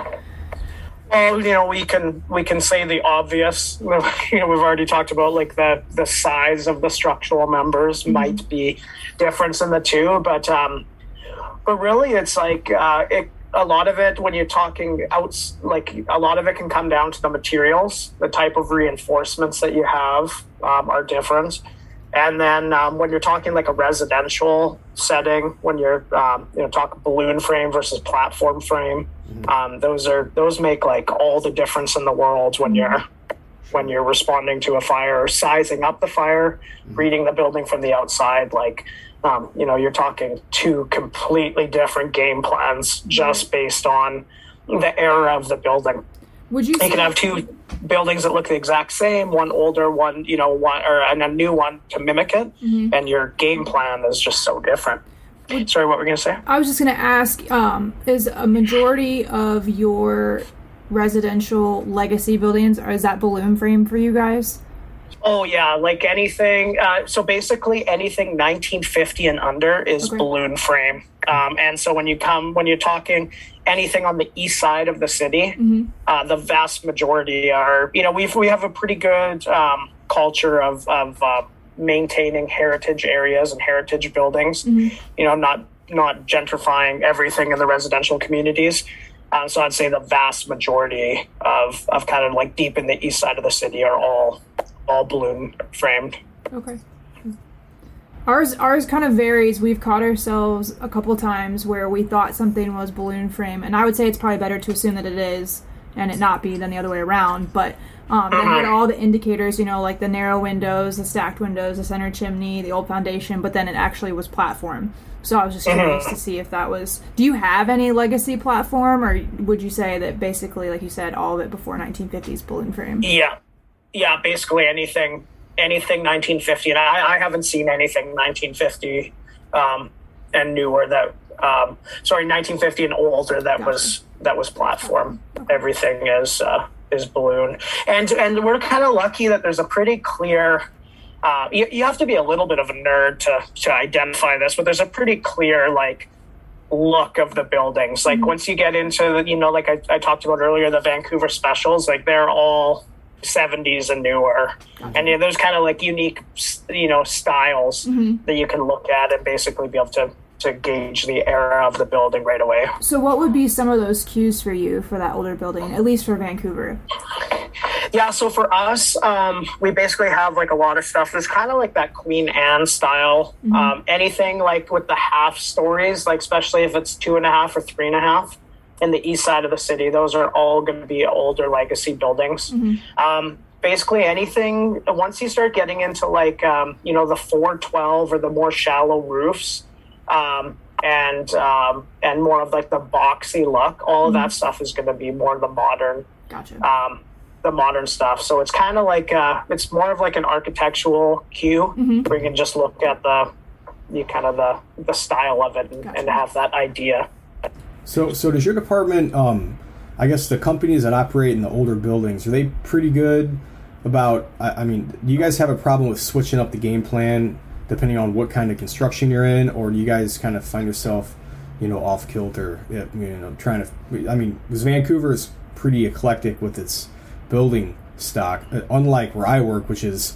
Well, you know, we can we can say the obvious. You know, we've already talked about like the the size of the structural members mm-hmm. might be difference in the two, but um But really, it's like uh, it, a lot of it when you're talking out, like a lot of it can come down to the materials, the type of reinforcements that you have um, are different. And then um, when you're talking like a residential setting, when you're um, you know talking balloon frame versus platform frame, mm-hmm. um, those are those make like all the difference in the world when you're when you're responding to a fire, or sizing up the fire, mm-hmm. reading the building from the outside, like. Um, you know, you're talking two completely different game plans just based on the era of the building. Would you? You can have two buildings that look the exact same, one older, one you know, one or and a new one to mimic it, mm-hmm. and your game plan is just so different. Would, Sorry, what were you gonna say? I was just gonna ask: um, is a majority of your residential legacy buildings, or is that balloon frame for you guys? Oh, yeah, like anything. Uh, so basically anything nineteen fifty and under is okay. balloon frame. Um, and so when you come, when you're talking anything on the east side of the city, mm-hmm. uh, the vast majority are, you know, we've, we have a pretty good um, culture of, of uh, maintaining heritage areas and heritage buildings, mm-hmm. you know, not, not gentrifying everything in the residential communities. Um, so I'd say the vast majority of, of kind of like deep in the east side of the city are all all balloon framed. Okay. Ours ours kind of varies. We've caught ourselves a couple times where we thought something was balloon frame, and I would say it's probably better to assume that it is and it not be than the other way around. But um, they had all the indicators, you know, like the narrow windows, the stacked windows, the center chimney, the old foundation, but then it actually was platform. So I was just curious mm-hmm. to see if that was... Do you have any legacy platform, or would you say that basically, like you said, all of it before nineteen fifties balloon frame? Yeah. Yeah, basically anything anything nineteen fifty. And I, I haven't seen anything nineteen fifty um, and newer that... Um, sorry, nineteen fifty and older that gotcha. was that was platform. Okay. Everything is uh, is balloon. And, and we're kind of lucky that there's a pretty clear... Uh, you, you have to be a little bit of a nerd to, to identify this, but there's a pretty clear, like, look of the buildings. Like, mm-hmm. once you get into, the, you know, like I, I talked about earlier, the Vancouver specials, like, they're all seventies and newer. Okay. And you know, there's kind of, like, unique, you know, styles mm-hmm. that you can look at and basically be able to, to gauge the era of the building right away. So what would be some of those cues for you for that older building, at least for Vancouver? Yeah, so for us, um, we basically have like a lot of stuff that's kind of like that Queen Anne style. Mm-hmm. Um, anything like with the half stories, like especially if it's two and a half or three and a half in the east side of the city, those are all going to be older legacy buildings. Mm-hmm. Um, basically anything, once you start getting into like, um, you know, the four twelve or the more shallow roofs, um, and um, and more of like the boxy look, all mm-hmm. of that stuff is going to be more the modern. Gotcha. Um, the modern stuff. So it's kind of like uh, it's more of like an architectural cue mm-hmm. where you can just look at the the kind of the the style of it and, gotcha. and have that idea. So so does your department? Um, I guess the companies that operate in the older buildings, are they pretty good about? I, I mean, do you guys have a problem with switching up the game plan depending on what kind of construction you're in, or do you guys kind of find yourself, you know, off kilter? You know, trying to. I mean, because Vancouver is pretty eclectic with its building stock, unlike where I work, which is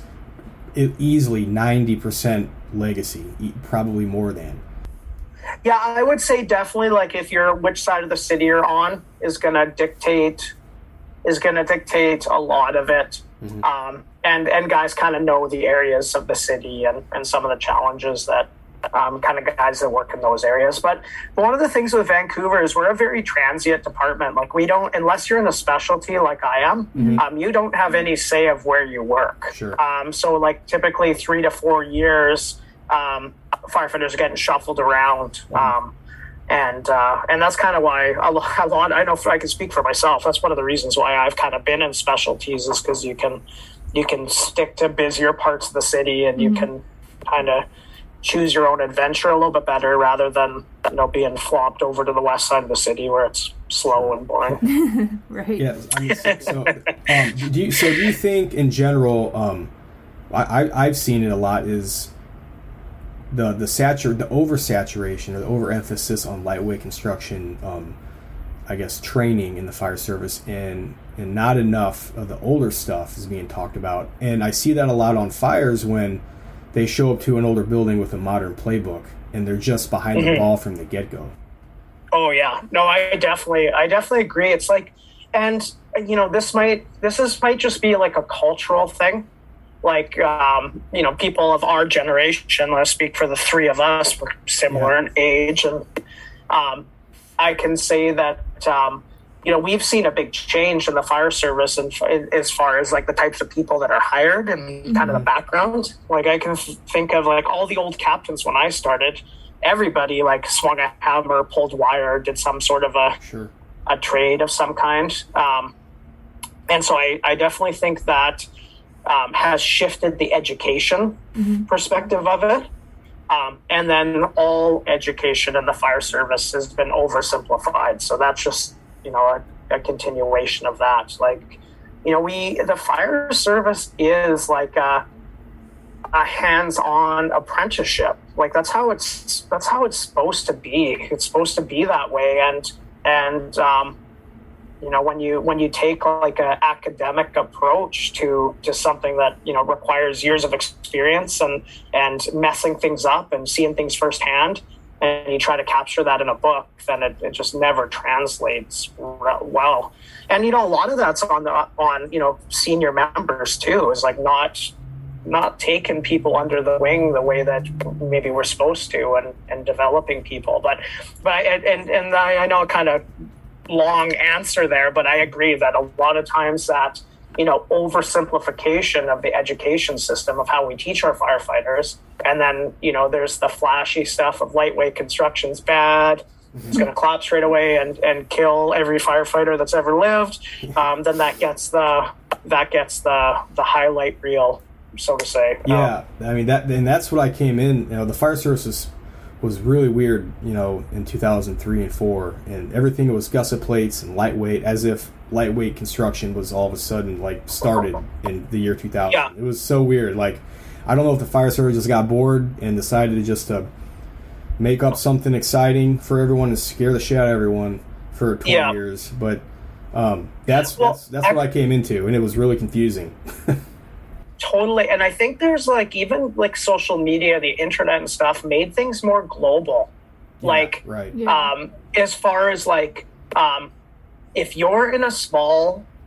easily ninety percent legacy, probably more than. Yeah, I would say definitely like if you're which side of the city you're on is going to dictate is going to dictate a lot of it. Mm-hmm. Um, and, and guys kind of know the areas of the city and, and some of the challenges that um, kind of guys that work in those areas. But one of the things with Vancouver is we're a very transient department. Like we don't, unless you're in a specialty like I am, mm-hmm. um, you don't have any say of where you work. Sure. Um, so like typically three to four years, um, firefighters are getting shuffled around. Mm-hmm. Um, and uh, and that's kind of why a lot, I know I can speak for myself. That's one of the reasons why I've kind of been in specialties is because you can, you can stick to busier parts of the city and mm-hmm. you can kind of choose your own adventure a little bit better rather than, you know, being flopped over to the west side of the city where it's slow and boring. Right. Yeah. I mean, so, so, um, do you, so do you think in general, um, I, I, I've seen it a lot is the, the satur, the oversaturation or the overemphasis on lightweight construction, um, I guess, training in the fire service and, and not enough of the older stuff is being talked about. And I see that a lot on fires when they show up to an older building with a modern playbook and they're just behind mm-hmm. the ball from the get-go. Oh yeah. No, I definitely, I definitely agree. It's like, and you know, this might, this is, might just be like a cultural thing. Like, um, you know, people of our generation, let's speak for the three of us, we're similar yeah. in age. And um, I can say that, um, you know, we've seen a big change in the fire service and as far as like the types of people that are hired and mm-hmm. kind of the background. Like I can f- think of like all the old captains when I started, everybody like swung a hammer, pulled wire, did some sort of a, sure. a trade of some kind. Um, and so I, I definitely think that um, has shifted the education mm-hmm. perspective of it. Um, and then all education in the fire service has been oversimplified. So that's just, you know, a, a continuation of that. Like, you know, we, the fire service is like a, a hands-on apprenticeship. Like that's how it's, that's how it's supposed to be. It's supposed to be that way. And, and, um, you know, when you, when you take like an academic approach to, to something that, you know, requires years of experience and, and messing things up and seeing things firsthand, and you try to capture that in a book, then it, it just never translates well. And, you know, a lot of that's on the, on, you know, senior members too, is like not, not taking people under the wing the way that maybe we're supposed to and, and developing people. But, but I, and, and I, I know kind of long answer there, but I agree that a lot of times that, you know, oversimplification of the education system of how we teach our firefighters. And then, you know, there's the flashy stuff of lightweight construction's bad. Mm-hmm. It's going to collapse straight away and, and kill every firefighter that's ever lived. Um, then that gets the, that gets the, the highlight reel, so to say. Yeah. Um, I mean, that, and that's what I came in, you know, the fire service was, was really weird, you know, in two thousand three and four, and everything was gusset plates and lightweight, as if lightweight construction was all of a sudden like started in the year two thousand. Yeah. It was so weird. Like, I don't know if the fire service just got bored and decided to just uh, make up something exciting for everyone and scare the shit out of everyone for twenty yeah. years. But um, that's well, that's, that's I, what I came into, and it was really confusing. Totally. And I think there's like even like social media, the internet and stuff made things more global. Yeah, like, right. um, as far as like, um, if you're in a small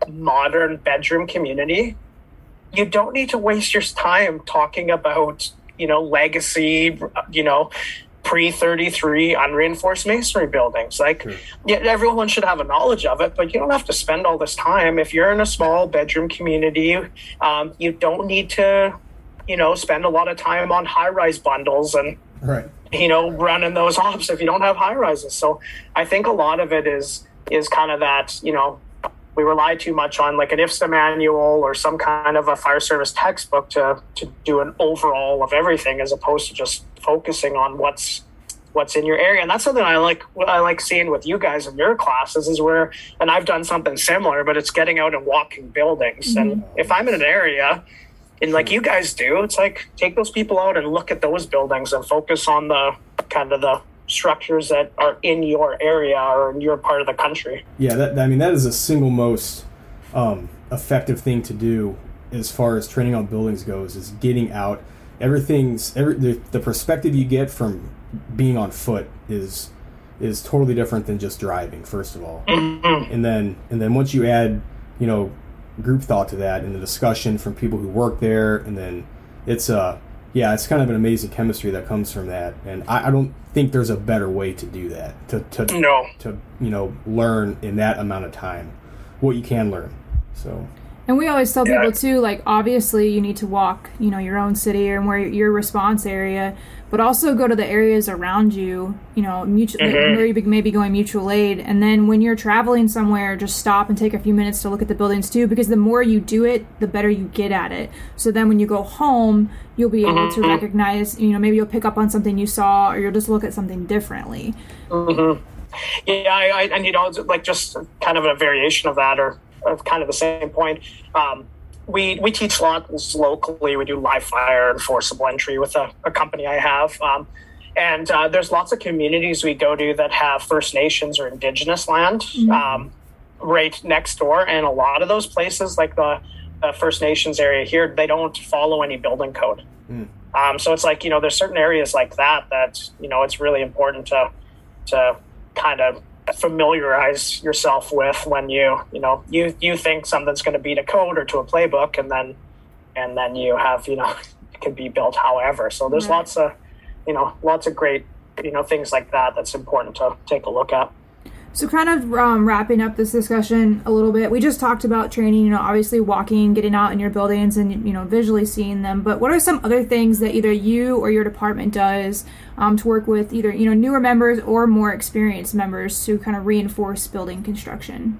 modern bedroom community, you don't need to waste your time talking about, you know, legacy, you know, pre thirty-three unreinforced masonry buildings. Like, sure. Yeah, everyone should have a knowledge of it, but you don't have to spend all this time. If you're in a small bedroom community, um, you don't need to, you know, spend a lot of time on high-rise bundles and, right. you know, running those ops if you don't have high-rises. So I think a lot of it is is kind of that, you know, we rely too much on like an I F S T A manual or some kind of a fire service textbook to to do an overall of everything, as opposed to just focusing on what's what's in your area. And that's something I like what I like seeing with you guys in your classes is where, and I've done something similar, but it's getting out and walking buildings. Mm-hmm. And if I'm in an area, and like you guys do, it's like take those people out and look at those buildings and focus on the kind of the structures that are in your area or in your part of the country. Yeah, that, I mean, that is the single most um, effective thing to do as far as training on buildings goes, is getting out. Everything's, every, the, the perspective you get from being on foot is is totally different than just driving, first of all. Mm-hmm. And then and then once you add, you know, group thought to that and the discussion from people who work there, and then it's uh yeah, it's kind of an amazing chemistry that comes from that. And I, I don't think there's a better way to do that, to to no. to you know learn in that amount of time what you can learn. So. And we always tell yeah. people too, like, obviously you need to walk, you know, your own city or where your response area, but also go to the areas around you, you know, mutual, mm-hmm. where you may be going mutual aid. And then when you're traveling somewhere, just stop and take a few minutes to look at the buildings too, because the more you do it, the better you get at it. So then when you go home, you'll be able mm-hmm. to recognize, you know, maybe you'll pick up on something you saw, or you'll just look at something differently. Mm-hmm. Yeah, I, I, and you know, like just kind of a variation of that, or of kind of the same point. Um, we we teach lots locally. We do live fire and forcible entry with a, a company I have. Um, and uh, there's lots of communities we go to that have First Nations or Indigenous land mm-hmm. um, right next door. And a lot of those places, like the, the First Nations area here, they don't follow any building code. Mm. Um, so it's like, you know, there's certain areas like that that, you know, it's really important to to kind of familiarize yourself with when you you know you you think something's going to beat a code or to a playbook, and then and then you have you know it can be built however. So there's right. lots of you know lots of great you know things like that that's important to take a look at. So kind of um, wrapping up this discussion a little bit, we just talked about training, you know, obviously walking, getting out in your buildings and, you know, visually seeing them. But what are some other things that either you or your department does um, to work with either, you know, newer members or more experienced members to kind of reinforce building construction?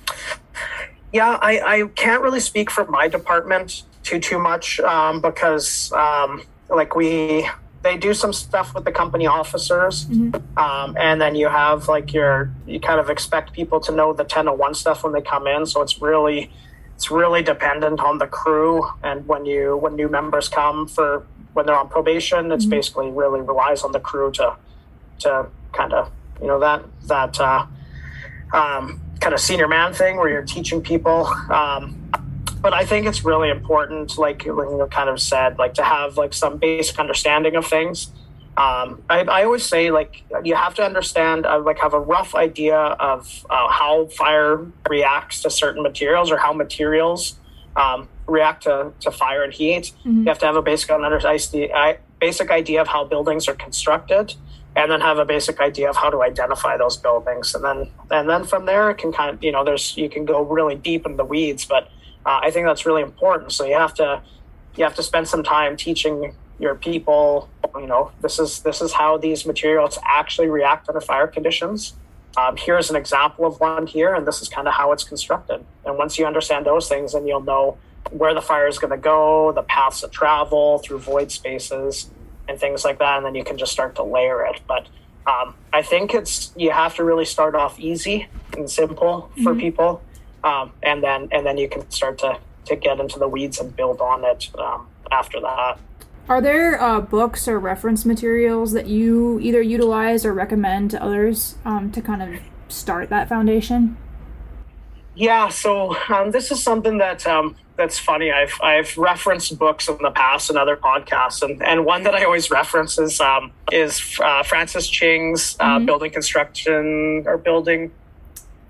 Yeah, I, I can't really speak for my department too, too much um, because um, like we... they do some stuff with the company officers. Mm-hmm. Um, and then you have like your, you kind of expect people to know the ten oh one stuff when they come in. So it's really, it's really dependent on the crew. And when you, when new members come for, when they're on probation, it's mm-hmm. basically really relies on the crew to, to kind of, you know, that, that uh, um, kind of senior man thing where you're teaching people. Um, But I think it's really important, like you know, kind of said, like to have like some basic understanding of things. Um, I, I always say like you have to understand, uh, like have a rough idea of uh, how fire reacts to certain materials or how materials um, react to, to fire and heat. Mm-hmm. You have to have a basic idea, basic idea of how buildings are constructed, and then have a basic idea of how to identify those buildings. And then and then from there, it can kind of you know there's you can go really deep in the weeds, but Uh, I think that's really important. So you have to you have to spend some time teaching your people, you know, this is this is how these materials actually react under fire conditions. Um, here's an example of one here, and this is kind of how it's constructed. And once you understand those things, then you'll know where the fire is going to go, the paths of travel through void spaces and things like that, and then you can just start to layer it. But um, I think it's you have to really start off easy and simple for mm-hmm. people. Um, and then and then you can start to, to get into the weeds and build on it um, after that. Are there uh, books or reference materials that you either utilize or recommend to others um, to kind of start that foundation? Yeah, so um, this is something that um, that's funny. I've I've referenced books in the past and other podcasts, and, and one that I always reference is um, is uh, Francis Ching's uh, mm-hmm. Building Construction or Building.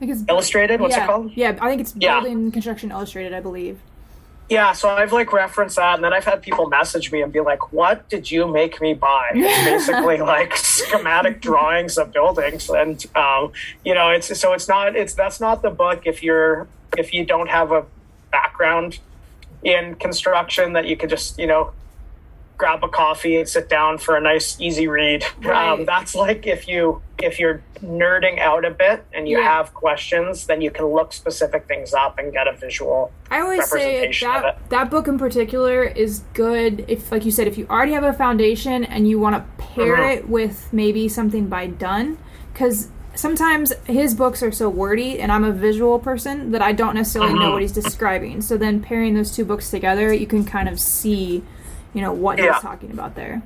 think it's Illustrated. What's yeah, it called? Yeah, I think it's Yeah. Building Construction Illustrated, I believe. Yeah, so I've like referenced that, and then I've had people message me and be like, "What did you make me buy?" It's basically like schematic drawings of buildings, and um, you know, it's so it's not it's that's not the book if you're if you don't have a background in construction that you could just you know grab a coffee and sit down for a nice easy read. Right. Um, that's like if you if you're nerding out a bit and you Yeah. have questions, then you can look specific things up and get a visual I always say representation of that it. that book in particular is good if, like you said, if you already have a foundation and you want to pair Mhm. it with maybe something by Dunn, because sometimes his books are so wordy, and I'm a visual person that I don't necessarily know Mhm. what he's describing. So then pairing those two books together, you can kind of see, you know, what Yeah. he's talking about there.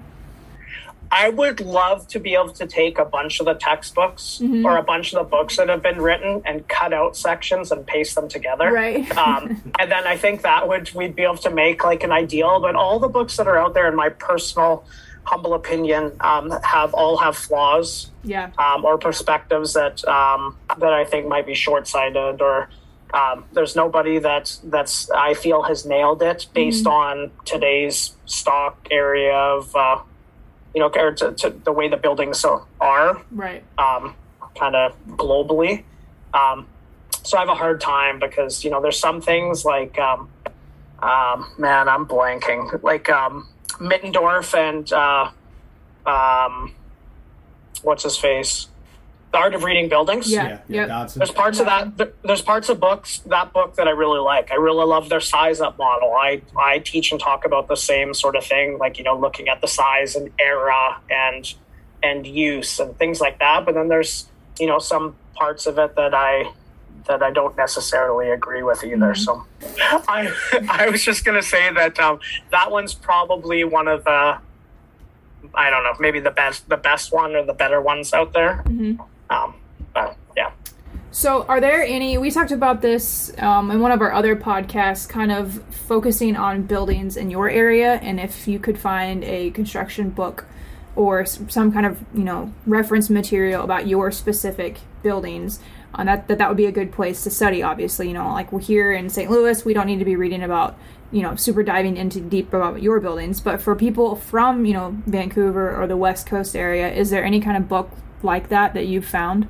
I would love to be able to take a bunch of the textbooks Mhm. or a bunch of the books that have been written and cut out sections and paste them together. Right. um, and then I think that would we'd be able to make like an ideal. But all the books that are out there, in my personal humble opinion, um, have all have flaws Yeah. um, or perspectives that um, that I think might be short sighted or. Um, there's nobody that that's I feel has nailed it based on today's stock area of uh, you know or to, to the way the buildings are Right. um, kind of globally. Um, so I have a hard time because you know there's some things like um, um, man I'm blanking like um, Mittendorf and uh, um, what's his face. The Art of Reading Buildings. Yeah. Yeah, yeah, Yep. Dodson. There's parts of that. th- There's parts of books that book that I really like. I really love their size up model. I I teach and talk about the same sort of thing, like you know, looking at the size and era and and use and things like that. But then there's you know some parts of it that I that I don't necessarily agree with either. So I I was just gonna say that um, that one's probably one of the I don't know maybe the best the best one or the better ones out there. Mhm. Um, but yeah. So, are there any? We talked about this um, in one of our other podcasts, kind of focusing on buildings in your area, and if you could find a construction book or s- some kind of you know reference material about your specific buildings, uh, that, that that would be a good place to study. Obviously, you know, like we're here in Saint Louis, we don't need to be reading about you know super diving into deep about your buildings. But for people from you know Vancouver or the West Coast area, is there any kind of book like that that you've found?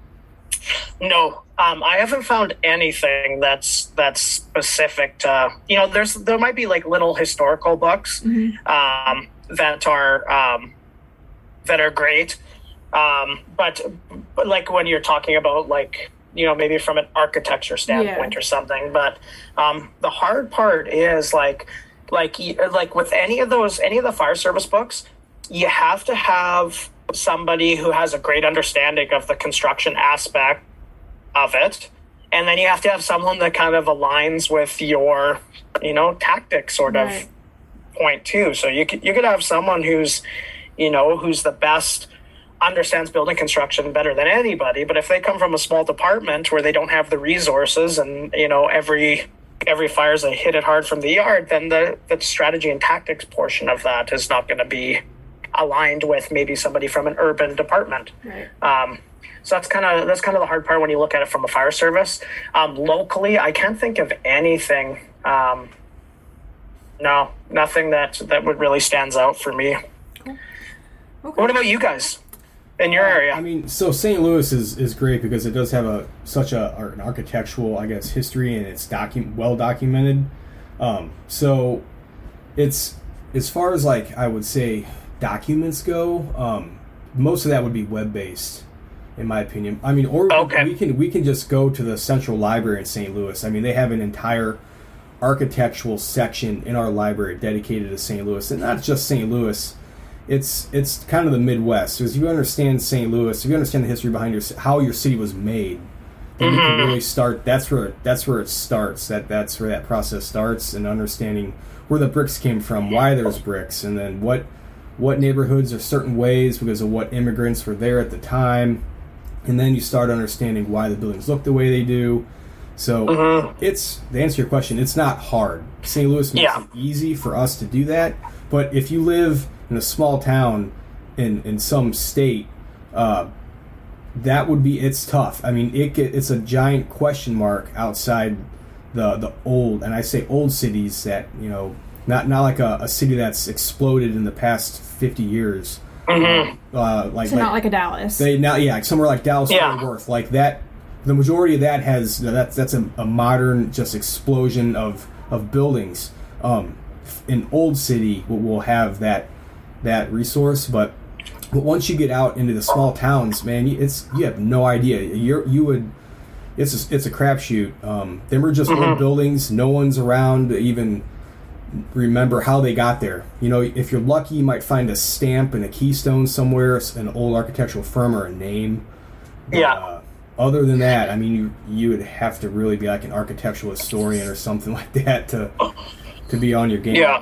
No, um, I haven't found anything that's that's specific to you know. There's there might be like little historical books Mm-hmm. um, that are um, that are great, um, but, but like when you're talking about like you know maybe from an architecture standpoint Yeah. or something. But um, the hard part is like like y- like with any of those any of the fire service books, you have to have somebody who has a great understanding of the construction aspect of it, and then you have to have someone that kind of aligns with your you know tactic sort of Right. point too. So you could you could have someone who's you know who's the best, understands building construction better than anybody, but if they come from a small department where they don't have the resources and you know every every fire's a hit it hard from the yard, then the the strategy and tactics portion of that is not going to be aligned with maybe somebody from an urban department. Right. Um, so that's kind of that's kind of the hard part when you look at it from a fire service. Um, locally, I can't think of anything. Um, no, nothing that that would really stands out for me. Okay. What about you guys in your area? I mean, so Saint Louis is, is great because it does have a such a or an architectural, I guess, history, and it's docu- well documented. Um, so it's as far as like I would say documents go, um, most of that would be web based, in my opinion. I mean, or Okay. we can we can just go to the Central Library in Saint Louis. I mean, they have an entire architectural section in our library dedicated to Saint Louis, and not just Saint Louis. It's it's kind of the Midwest. So as you understand Saint Louis, if you understand the history behind your how your city was made, then you can really start. That's where that's where it starts. That that's where that process starts, and understanding where the bricks came from, why there's bricks, and then what what neighborhoods are certain ways because of what immigrants were there at the time, and then you start understanding why the buildings look the way they do. So Mm-hmm. it's to answer your question, it's not hard. Saint Louis makes Yeah. it easy for us to do that. But if you live in a small town in in some state, uh, that would be, it's tough. I mean, it it's a giant question mark outside the the old, and I say old cities that, you know, not not like a, a city that's exploded in the past fifty years. Mm-hmm. Uh, like so like, not like a Dallas. They now yeah, like somewhere like Dallas yeah. Fort Worth, like that. The majority of that has that's that's a, a modern just explosion of of buildings. Um, an old city will, will have that that resource, but. But once you get out into the small towns, man, it's you have no idea. You're you would, it's a, it's a crapshoot. Um, them are just mm-hmm. old buildings. No one's around to even remember how they got there. You know, if you're lucky, you might find a stamp and a keystone somewhere, an old architectural firm or a name. But, yeah. Uh, other than that, I mean, you you would have to really be like an architectural historian or something like that to to be on your game. Yeah.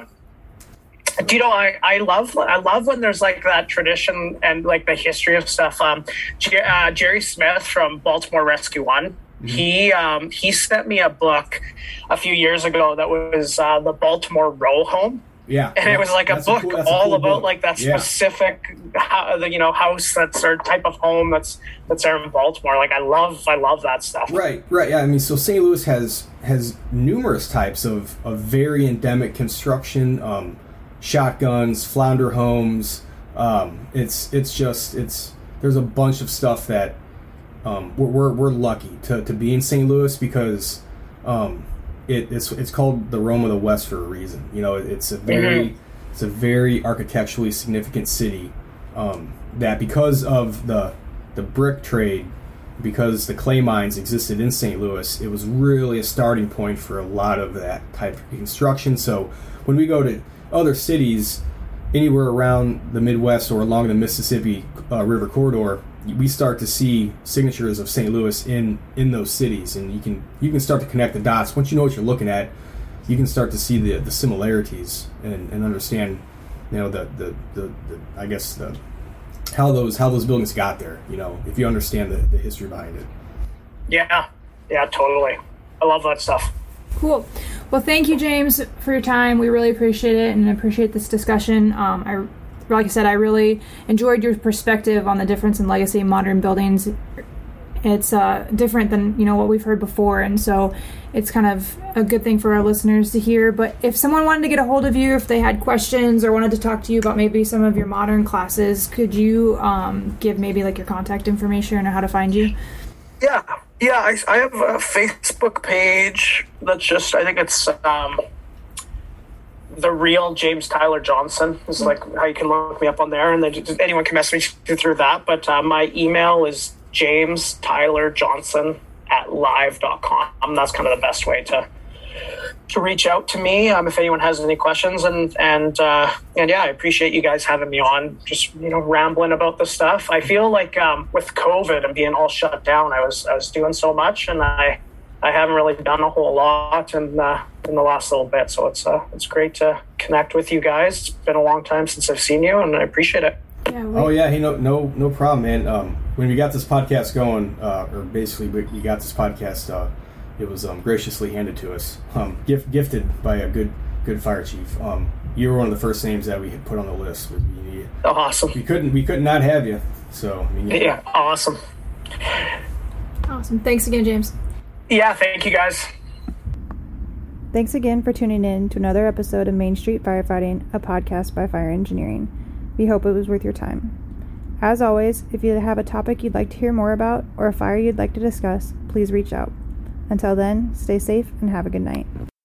Do you know, I, I love I love when there's like that tradition and like the history of stuff. Um, G- uh, Jerry Smith from Baltimore Rescue One, mm-hmm. he um, he sent me a book a few years ago that was uh, the Baltimore Row Home. Yeah, and it was like a book a cool, all a cool about book. like that yeah. specific, how, the, you know, house that's or type of home that's that's there in Baltimore. Like I love I love that stuff. Right, right. Yeah, I mean, so Saint Louis has has numerous types of, of very endemic construction. Um, shotguns, flounder homes. Um, it's it's just it's there's a bunch of stuff that um, we're, we're we're lucky to, to be in Saint Louis because um, it, it's it's called the Rome of the West for a reason. You know, it's a very mm-hmm. it's a very architecturally significant city um, that because of the the brick trade, because the clay mines existed in Saint Louis, it was really a starting point for a lot of that type of construction. So when we go to other cities anywhere around the Midwest or along the Mississippi uh, River corridor, we start to see signatures of Saint Louis in, in those cities, and you can you can start to connect the dots. Once you know what you're looking at, you can start to see the, the similarities and, and understand, you know, the, the, the, the I guess the how those how those buildings got there. You know, if you understand the, the history behind it. Yeah, yeah, totally. I love that stuff. Cool. Well, thank you, James, for your time. We really appreciate it and appreciate this discussion. Um, I, like I said, I really enjoyed your perspective on the difference in legacy and modern buildings. It's uh, different than, you know, what we've heard before, and so it's kind of a good thing for our listeners to hear. But if someone wanted to get a hold of you, if they had questions or wanted to talk to you about maybe some of your modern classes, could you um, give maybe like your contact information or how to find you? Yeah. Yeah, I, I have a Facebook page that's just, I think it's um, The Real James Tyler Johnson. This is like how you can look me up on there, and then just, anyone can message me through that. But uh, my email is James Tyler Johnson at live dot com. That's kind of the best way to to reach out to me um, if anyone has any questions. And and uh, and yeah, I appreciate you guys having me on, just, you know, rambling about this stuff. I feel like um, with COVID and being all shut down, I was I was doing so much, and I I haven't really done a whole lot in uh, in the last little bit. So it's uh, it's great to connect with you guys. It's been a long time since I've seen you, and I appreciate it. Yeah, we- oh yeah, hey, no no no problem, man. Um, when we got this podcast going, uh, or basically we got this podcast. Uh, It was um, graciously handed to us, um, gift, gifted by a good good fire chief. Um, you were one of the first names that we had put on the list. We, we, oh, awesome. We couldn't we could not have you. So I mean, yeah. yeah, awesome. Awesome. Thanks again, James. Yeah, thank you guys. Thanks again for tuning in to another episode of Main Street Firefighting, a podcast by Fire Engineering. We hope it was worth your time. As always, if you have a topic you'd like to hear more about or a fire you'd like to discuss, please reach out. Until then, stay safe and have a good night.